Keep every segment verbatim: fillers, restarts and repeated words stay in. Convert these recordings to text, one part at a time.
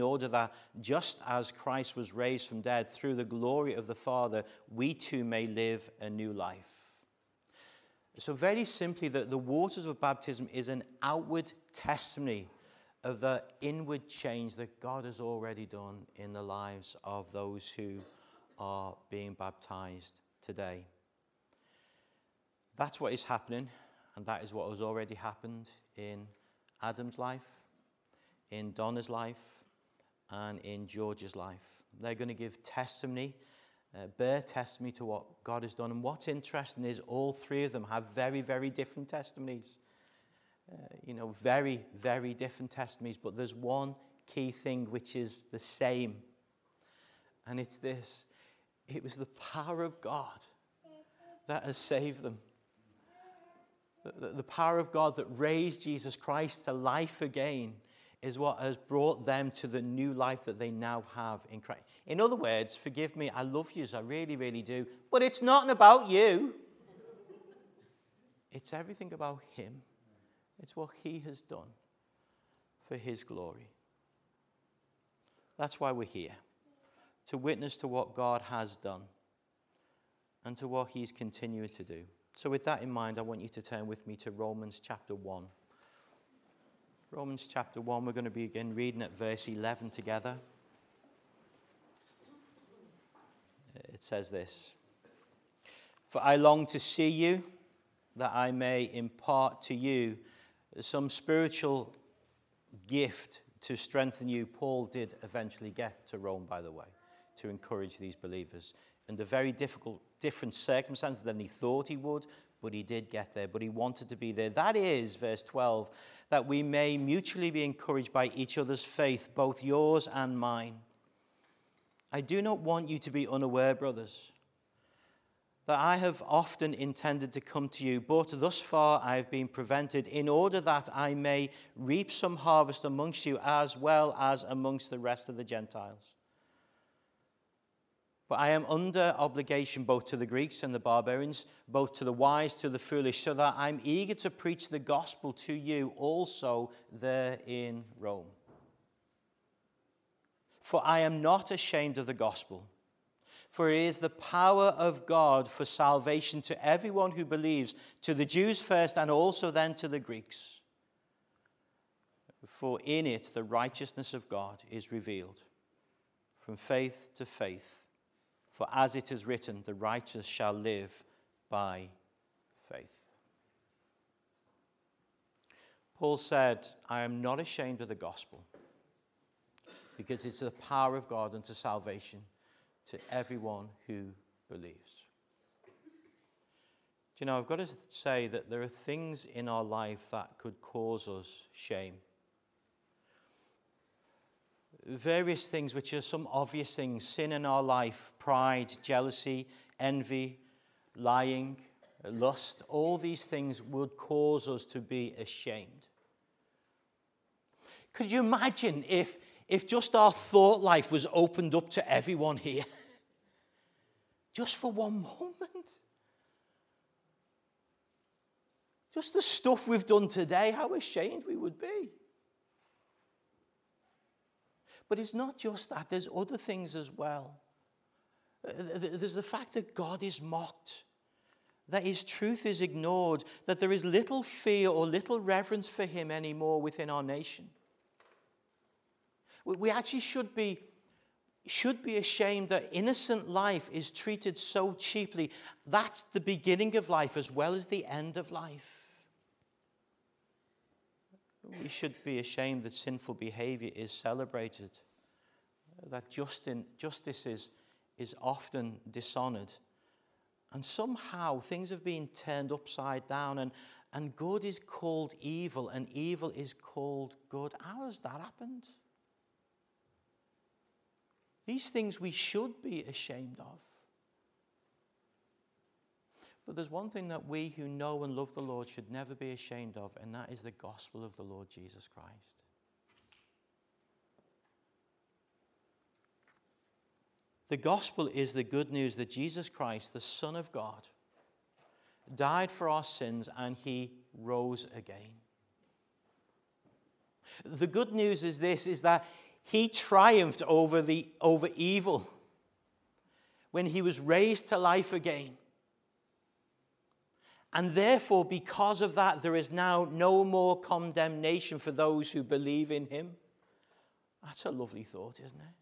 in order that just as Christ was raised from dead through the glory of the Father, we too may live a new life. So very simply, the, the waters of baptism is an outward testimony of the inward change that God has already done in the lives of those who are being baptized today. That's what is happening, and that is what has already happened in Adam's life, in Donna's life, and in George's life. They're going to give testimony, uh, bear testimony to what God has done. And what's interesting is all three of them have very, very different testimonies. Uh, you know, very, very different testimonies. But there's one key thing which is the same. And it's this. It was the power of God that has saved them. The, the, the power of God that raised Jesus Christ to life again is what has brought them to the new life that they now have in Christ. In other words, forgive me, I love you, I really, really do, but it's not about you. It's everything about him. It's what he has done for his glory. That's why we're here, to witness to what God has done and to what he's continuing to do. So with that in mind, I want you to turn with me to Romans chapter one. Romans chapter one, we're going to begin reading at verse eleven together. It says this: "For I long to see you, that I may impart to you some spiritual gift to strengthen you." Paul did eventually get to Rome, by the way, to encourage these believers. Under very difficult, different circumstances than he thought he would, but he did get there, but he wanted to be there. That is, verse twelve, that we may mutually be encouraged by each other's faith, both yours and mine. I do not want you to be unaware, brothers, that I have often intended to come to you, but thus far I have been prevented, in order that I may reap some harvest amongst you as well as amongst the rest of the Gentiles. But I am under obligation both to the Greeks and the barbarians, both to the wise, to the foolish, so that I'm eager to preach the gospel to you also there in Rome. For I am not ashamed of the gospel, for it is the power of God for salvation to everyone who believes, to the Jews first and also then to the Greeks. For in it the righteousness of God is revealed from faith to faith. For as it is written, the righteous shall live by faith. Paul said, I am not ashamed of the gospel, because it's the power of God unto salvation to everyone who believes. Do you know, I've got to say that there are things in our life that could cause us shame. Various things, which are some obvious things: sin in our life, pride, jealousy, envy, lying, lust. All these things would cause us to be ashamed. Could you imagine if, if just our thought life was opened up to everyone here? Just for one moment. Just the stuff we've done today, how ashamed we would be. But it's not just that. There's other things as well. There's the fact that God is mocked, that his truth is ignored, that there is little fear or little reverence for him anymore within our nation. We actually should be, should be ashamed that innocent life is treated so cheaply. That's the beginning of life as well as the end of life. We should be ashamed that sinful behavior is celebrated, that justice is, is often dishonored. And somehow things have been turned upside down, and, and good is called evil, and evil is called good. How has that happened? These things we should be ashamed of. But there's one thing that we who know and love the Lord should never be ashamed of, and that is the gospel of the Lord Jesus Christ. The gospel is the good news that Jesus Christ, the Son of God, died for our sins and he rose again. The good news is this, is that he triumphed over the over evil when he was raised to life again. And therefore, because of that, there is now no more condemnation for those who believe in him. That's a lovely thought, isn't it?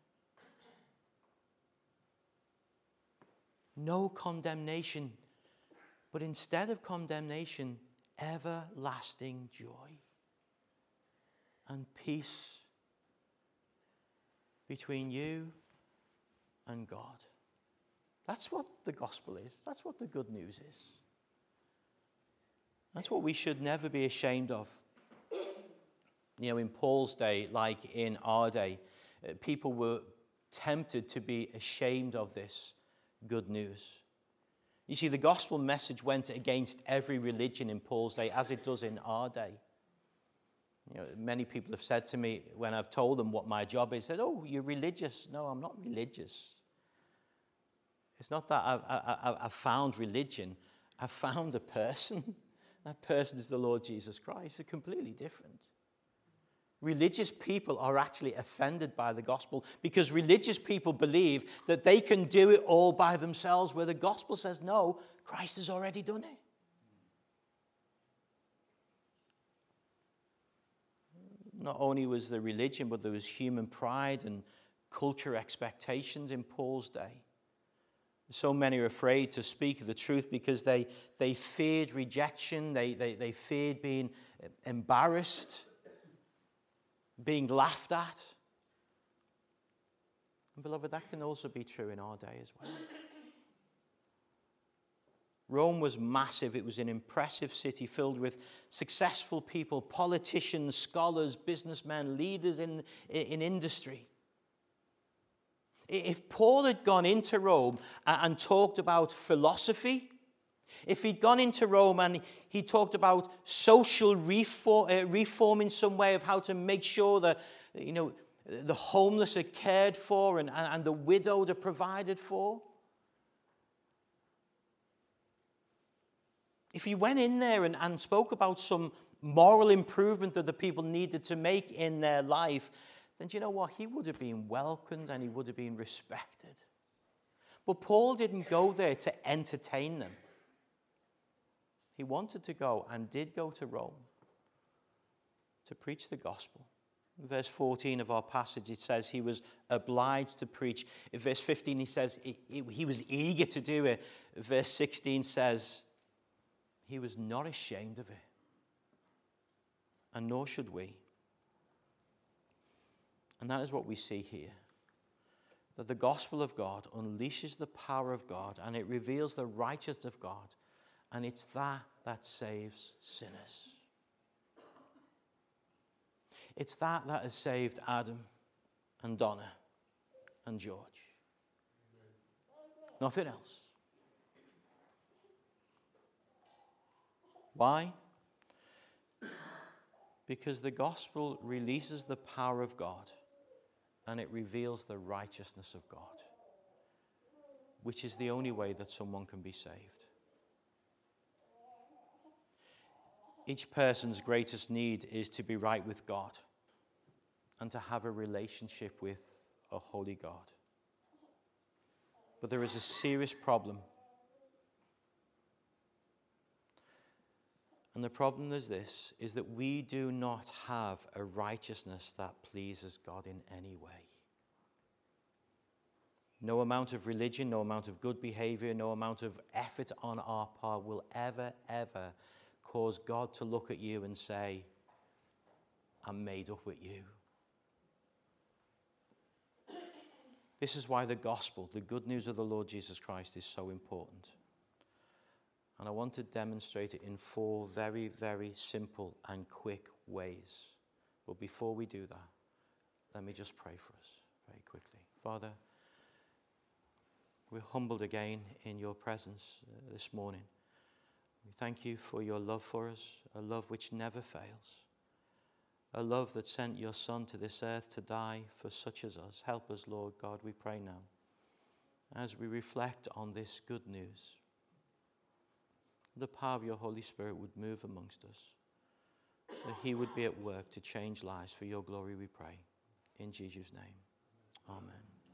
No condemnation, but instead of condemnation, everlasting joy and peace between you and God. That's what the gospel is. That's what the good news is. That's what we should never be ashamed of. You know, in Paul's day, like in our day, people were tempted to be ashamed of this good news. You see, the gospel message went against every religion in Paul's day, as it does in our day. You know, many people have said to me when I've told them what my job is, said, "Oh, you're religious." No, I'm not religious. It's not that I've, I, I've found religion. I've found a person. That person is the Lord Jesus Christ. It's completely different. Religious people are actually offended by the gospel because religious people believe that they can do it all by themselves, where the gospel says, no, Christ has already done it. Not only was there religion, but there was human pride and culture expectations in Paul's day. So many are afraid to speak the truth because they, they feared rejection, they, they, they feared being embarrassed, being laughed at. And beloved, that can also be true in our day as well. Rome was massive. It was an impressive city filled with successful people, politicians, scholars, businessmen, leaders in, in industry. If Paul had gone into Rome and talked about philosophy, if he'd gone into Rome and he talked about social reform, uh, reform in some way of how to make sure that, you know, the homeless are cared for and, and the widowed are provided for. If he went in there and, and spoke about some moral improvement that the people needed to make in their life, then do you know what? He would have been welcomed and he would have been respected. But Paul didn't go there to entertain them. He wanted to go and did go to Rome to preach the gospel. In verse fourteen of our passage, it says he was obliged to preach. In verse fifteen, he says he, he was eager to do it. Verse sixteen says he was not ashamed of it. And nor should we. And that is what we see here. That the gospel of God unleashes the power of God and it reveals the righteousness of God. And it's that that saves sinners. It's that that has saved Adam and Donna and George. Nothing else. Why? Because the gospel releases the power of God and it reveals the righteousness of God, which is the only way that someone can be saved. Each person's greatest need is to be right with God and to have a relationship with a holy God. But there is a serious problem. And the problem is this, is that we do not have a righteousness that pleases God in any way. No amount of religion, no amount of good behavior, no amount of effort on our part will ever, ever cause God to look at you and say, I'm made up with you. This is why the gospel, the good news of the Lord Jesus Christ, is so important. And I want to demonstrate it in four very, very simple and quick ways. But before we do that, let me just pray for us very quickly. Father, we're humbled again in your presence uh, this morning. We thank you for your love for us, a love which never fails, a love that sent your Son to this earth to die for such as us. Help us, Lord God, we pray now, as we reflect on this good news. The power of your Holy Spirit would move amongst us, that he would be at work to change lives. For your glory we pray. in Jesus' name. Amen.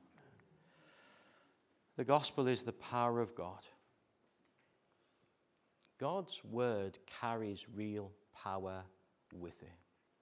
The gospel is the power of God. God's word carries real power with it.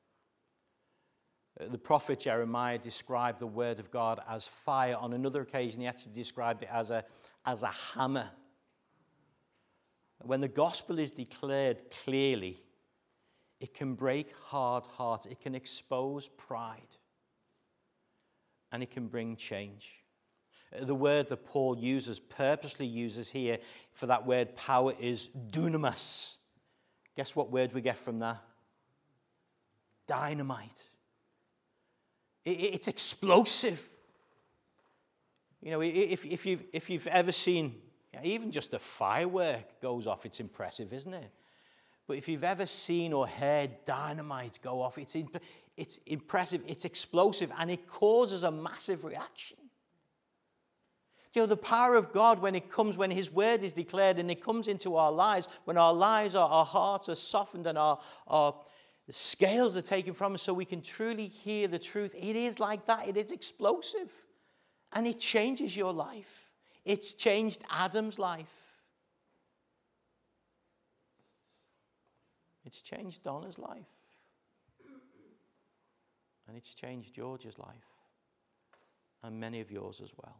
The prophet Jeremiah described the word of God as fire. On another occasion, he actually described it as a, as a hammer. When the gospel is declared clearly, it can break hard hearts. It can expose pride. And it can bring change. The word that Paul uses, purposely uses here for that word power is dunamis. Guess what word we get from that? Dynamite. It's explosive. You know, if, if, you've, if you've ever seen, even just a firework goes off, it's impressive, isn't it? But if you've ever seen or heard dynamite go off, it's, it's impressive, it's explosive, and it causes a massive reaction. You know, the power of God, when it comes, when his word is declared and it comes into our lives, when our lives, are, our hearts are softened and our, our the scales are taken from us so we can truly hear the truth, it is like that. It is explosive. And it changes your life. It's changed Adam's life. It's changed Donna's life. And it's changed George's life. And many of yours as well.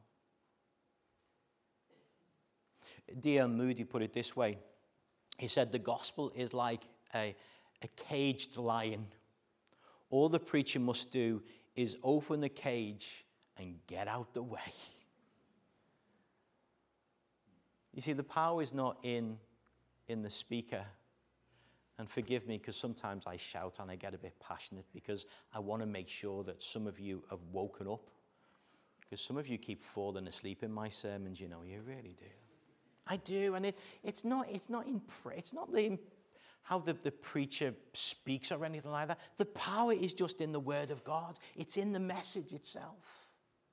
D L Moody put it this way. He said, the gospel is like a, a caged lion. All the preacher must do is open the cage and get out the way. You see, the power is not in, in the speaker. And forgive me, because sometimes I shout and I get a bit passionate because I want to make sure that some of you have woken up. Because some of you keep falling asleep in my sermons, you know, you really do. I do, and it, it's not it's not in it's not the how the, the preacher speaks or anything like that. The power is just in the word of God. It's in the message itself.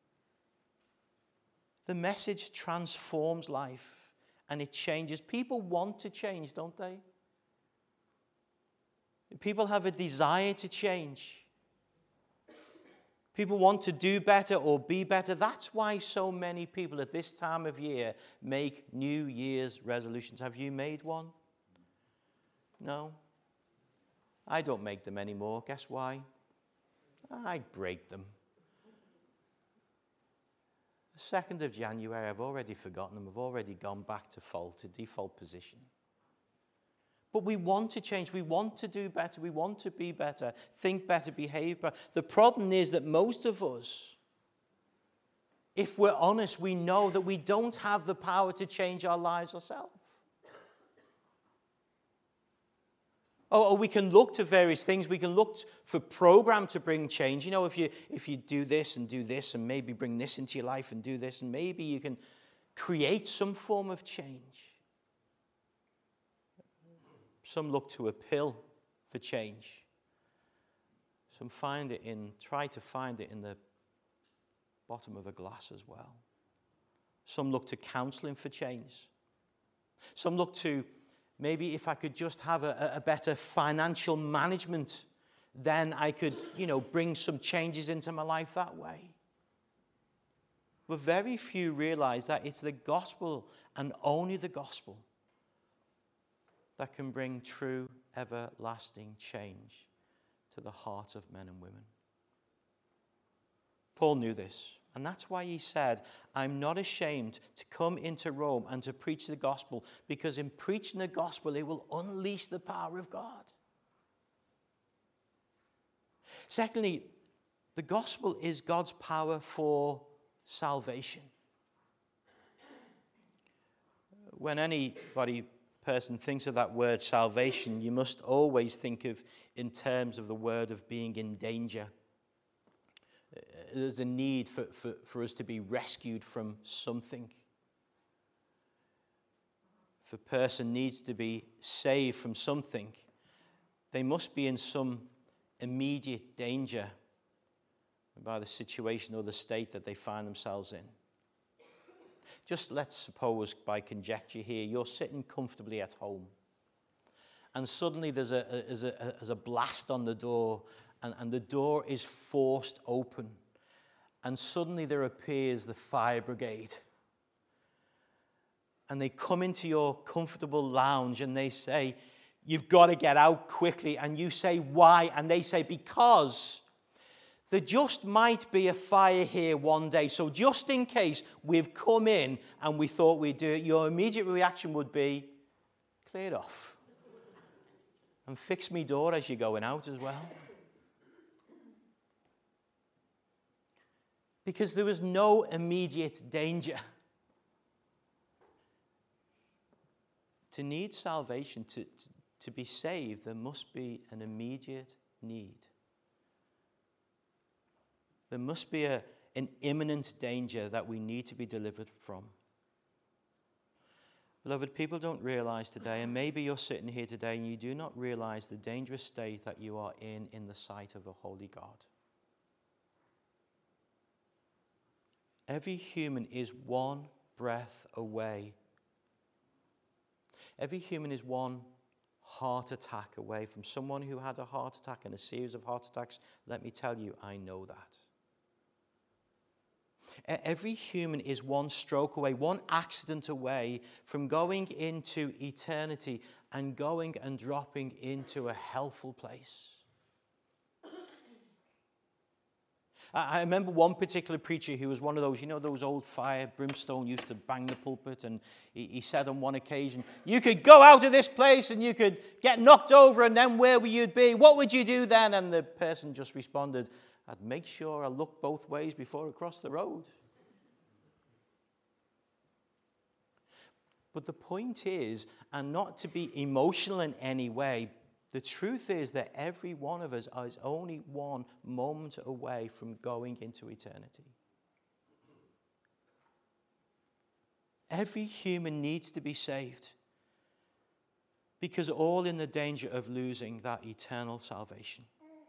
The message transforms life, and it changes. People want to change, don't they? People have a desire to change. People want to do better or be better. That's why so many people at this time of year make New Year's resolutions. Have you made one? No? I don't make them anymore. Guess why? I break them. The second of January, I've already forgotten them. I've already gone back to default, to default position. But we want to change. We want to do better. We want to be better, think better, behave better. The problem is that most of us, if we're honest, we know that we don't have the power to change our lives ourselves. Or, or we can look to various things. We can look for program to bring change. You know, if you if you do this and do this and maybe bring this into your life and do this, and maybe you can create some form of change. Some look to a pill for change. Some find it in, try to find it in the bottom of a glass as well. Some look to counseling for change. Some look to, maybe if I could just have a, a better financial management, then I could, you know, bring some changes into my life that way. But very few realize that it's the gospel and only the gospel that can bring true, everlasting change to the hearts of men and women. Paul knew this, and that's why he said, I'm not ashamed to come into Rome and to preach the gospel, because in preaching the gospel, it will unleash the power of God. Secondly, the gospel is God's power for salvation. When anybody person thinks of that word salvation, you must always think of in terms of the word of being in danger. There's a need for, for, for us to be rescued from something. If a person needs to be saved from something, they must be in some immediate danger by the situation or the state that they find themselves in. Just let's suppose, by conjecture here, you're sitting comfortably at home, and suddenly there's a, a, there's a, there's a blast on the door, and, and the door is forced open. And suddenly there appears the fire brigade. And they come into your comfortable lounge and they say, you've got to get out quickly. And you say, why? And they say, because there just might be a fire here one day. So just in case we've come in and we thought we'd do it, your immediate reaction would be, clear it off. And fix me door as you're going out as well. Because there was no immediate danger. To need salvation, to, to, to be saved, there must be an immediate need. There must be a, an imminent danger that we need to be delivered from. Beloved, people don't realize today, and maybe you're sitting here today and you do not realize the dangerous state that you are in in the sight of a holy God. Every human is one breath away. Every human is one heart attack away from someone who had a heart attack and a series of heart attacks. Let me tell you, I know that. Every human is one stroke away, one accident away from going into eternity and going and dropping into a hellful place. I remember one particular preacher who was one of those, you know, those old fire, brimstone used to bang the pulpit, and he, he said on one occasion, you could go out of this place and you could get knocked over, and then where would you be? What would you do then? And the person just responded, I'd make sure I look both ways before I cross the road. But the point is, and not to be emotional in any way, the truth is that every one of us is only one moment away from going into eternity. Every human needs to be saved, because all in the danger of losing that eternal salvation.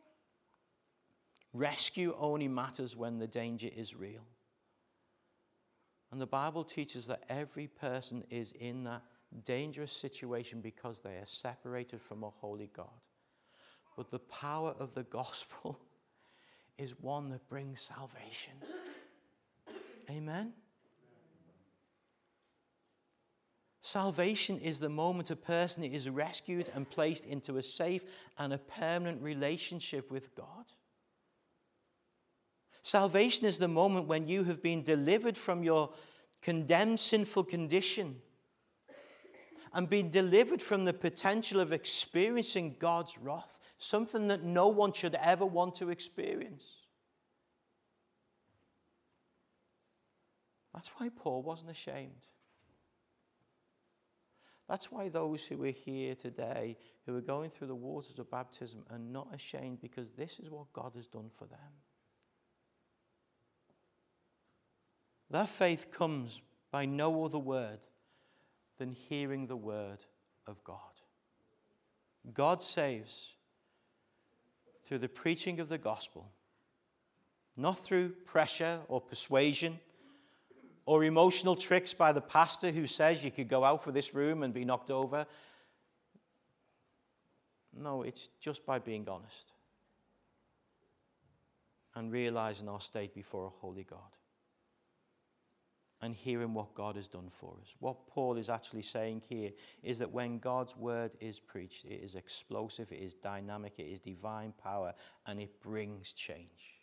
Rescue only matters when the danger is real. And the Bible teaches that every person is in that dangerous situation because they are separated from a holy God. But the power of the gospel is one that brings salvation. Amen? Salvation is the moment a person is rescued and placed into a safe and a permanent relationship with God. Salvation is the moment when you have been delivered from your condemned sinful condition and been delivered from the potential of experiencing God's wrath, something that no one should ever want to experience. That's why Paul wasn't ashamed. That's why those who are here today, who are going through the waters of baptism, are not ashamed, because this is what God has done for them. That faith comes by no other word than hearing the word of God. God saves through the preaching of the gospel, not through pressure or persuasion or emotional tricks by the pastor who says you could go out for this room and be knocked over. No, it's just by being honest and realizing our state before a holy God. And hearing what God has done for us. What Paul is actually saying here is that when God's word is preached, it is explosive, it is dynamic, it is divine power, and it brings change.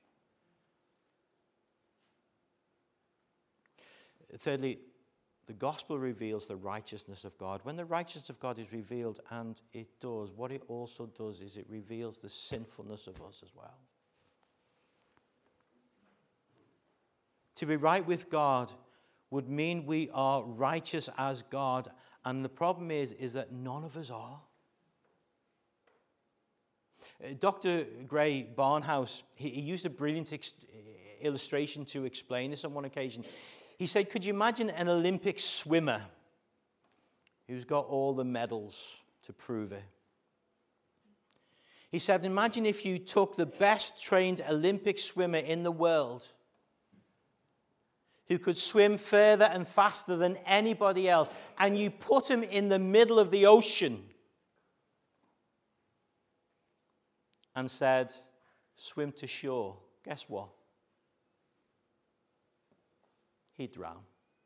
Thirdly, the gospel reveals the righteousness of God. When the righteousness of God is revealed, and it does, what it also does is it reveals the sinfulness of us as well. To be right with God would mean we are righteous as God. And the problem is, is that none of us are. Doctor Gray Barnhouse, he, he used a brilliant ex- illustration to explain this on one occasion. He said, could you imagine an Olympic swimmer who's got all the medals to prove it? He said, imagine if you took the best trained Olympic swimmer in the world, who could swim further and faster than anybody else, and you put him in the middle of the ocean and said, swim to shore, guess what? He'd drown.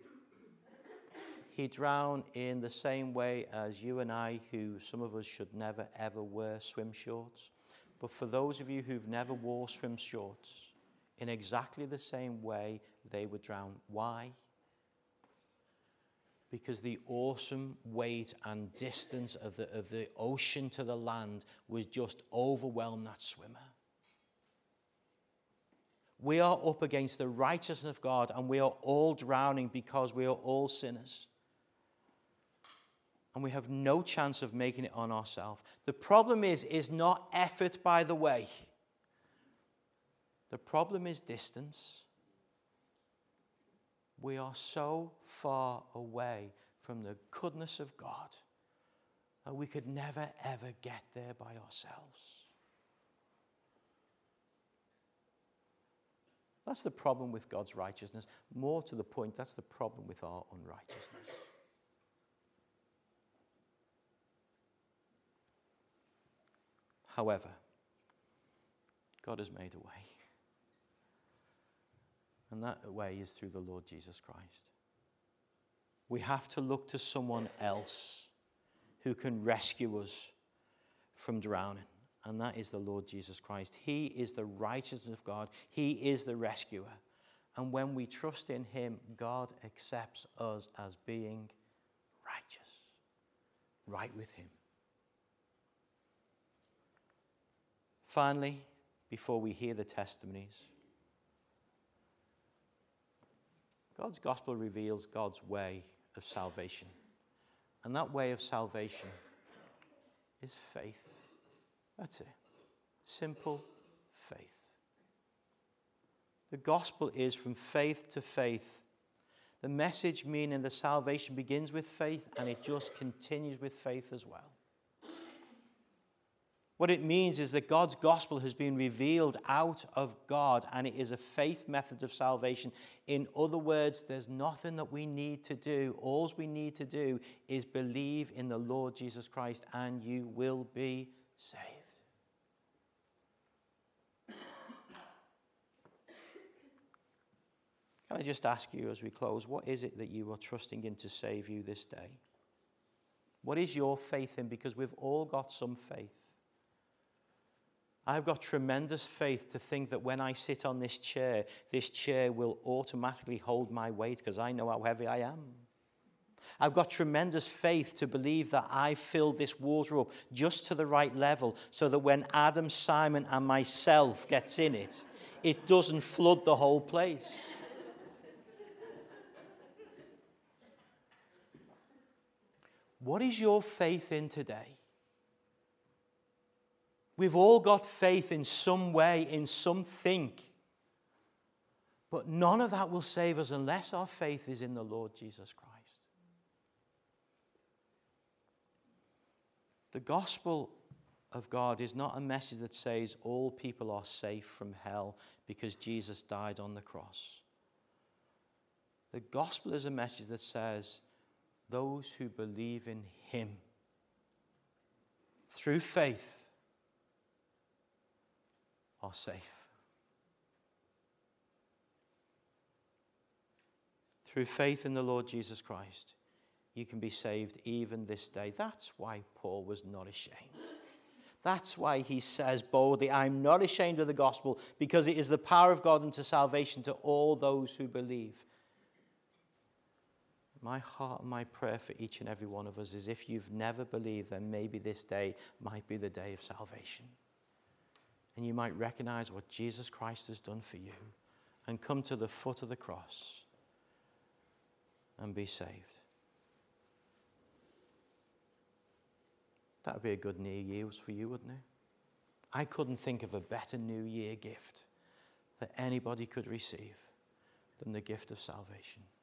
He'd drown in the same way as you and I, who some of us should never ever wear swim shorts. But for those of you who've never wore swim shorts, in exactly the same way they would drown. Why? Because the awesome weight and distance of the, of the ocean to the land was just overwhelmed that swimmer. We are up against the righteousness of God, and we are all drowning because we are all sinners. And we have no chance of making it on ourselves. The problem is, is not effort, by the way. The problem is distance. We are so far away from the goodness of God that we could never, ever get there by ourselves. That's the problem with God's righteousness. More to the point, that's the problem with our unrighteousness. However, God has made a way. And that way is through the Lord Jesus Christ. We have to look to someone else who can rescue us from drowning. And that is the Lord Jesus Christ. He is the righteousness of God. He is the rescuer. And when we trust in him, God accepts us as being righteous, right with him. Finally, before we hear the testimonies, God's gospel reveals God's way of salvation. And that way of salvation is faith. That's it. Simple faith. The gospel is from faith to faith. The message, meaning the salvation, begins with faith, and it just continues with faith as well. What it means is that God's gospel has been revealed out of God, and it is a faith method of salvation. In other words, there's nothing that we need to do. All we need to do is believe in the Lord Jesus Christ, and you will be saved. Can I just ask you as we close, what is it that you are trusting in to save you this day? What is your faith in? Because we've all got some faith. I've got tremendous faith to think that when I sit on this chair, this chair will automatically hold my weight because I know how heavy I am. I've got tremendous faith to believe that I filled this water up just to the right level so that when Adam, Simon, and myself gets in it, it doesn't flood the whole place. What is your faith in today? We've all got faith in some way, in something. But none of that will save us unless our faith is in the Lord Jesus Christ. The gospel of God is not a message that says all people are safe from hell because Jesus died on the cross. The gospel is a message that says those who believe in him through faith are safe. Through faith in the Lord Jesus Christ, you can be saved even this day. That's why Paul was not ashamed. That's why he says boldly, I'm not ashamed of the gospel, because it is the power of God unto salvation to all those who believe. My heart and my prayer for each and every one of us is if you've never believed, then maybe this day might be the day of salvation. And you might recognize what Jesus Christ has done for you and come to the foot of the cross and be saved. That would be a good New Year's for you, wouldn't it? I couldn't think of a better New Year gift that anybody could receive than the gift of salvation.